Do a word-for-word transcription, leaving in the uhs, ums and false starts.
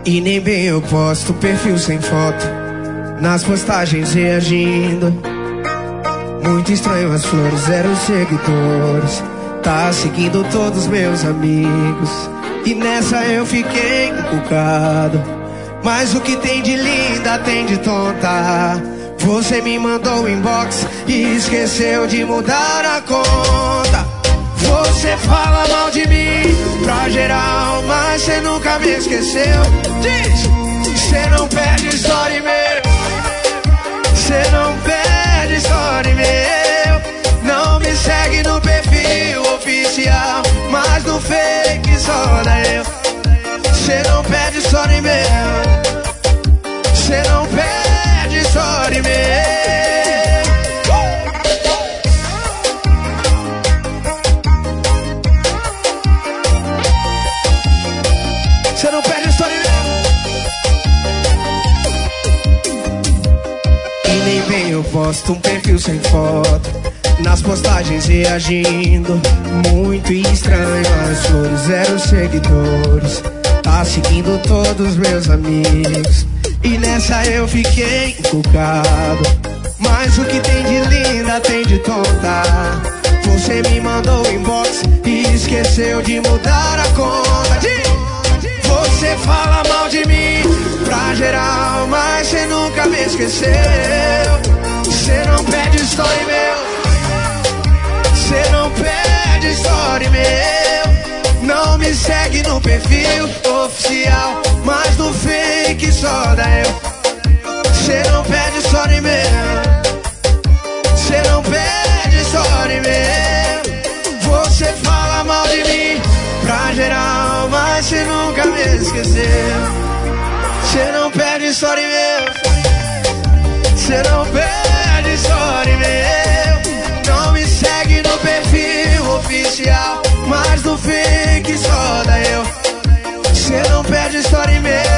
E nem bem eu posto perfil sem foto, nas postagens reagindo. Muito estranho as flores, zero seguidores. Tá seguindo todos meus amigos. E nessa eu fiquei encucado. Mas o que tem de linda tem de tonta. Você me mandou um inbox e esqueceu de mudar a conta. Você fala mal de mim pra geral, mas cê nunca me esqueceu. Diz, cê não perde story meu, cê não perde story meu. Não me segue no perfil oficial, mas no fake só dá eu. Cê não perde story meu, cê não perde story meu. Cê não perde story meu. E nem bem eu posto um perfil sem foto, nas postagens reagindo. Muito estranho as flores, zero seguidores. Tá seguindo todos meus amigos. E nessa eu fiquei encucado. Mas o que tem de linda tem de tonta. Você me mandou um inbox e esqueceu de mudar a conta. Você fala mal de mim pra geral, mas cê nunca me esqueceu. Cê não perde story meu, cê não perde story meu. Não me segue no perfil oficial, mas no fake só dá eu. Cê não perde story meu, cê não perde story meu. Você fala mal de mim pra geral, mas cê nunca me esqueceu. Cê não perde story meu, cê não perde story meu. Não me segue no perfil oficial, mas no fake só dá eu. Cê não perde story meu,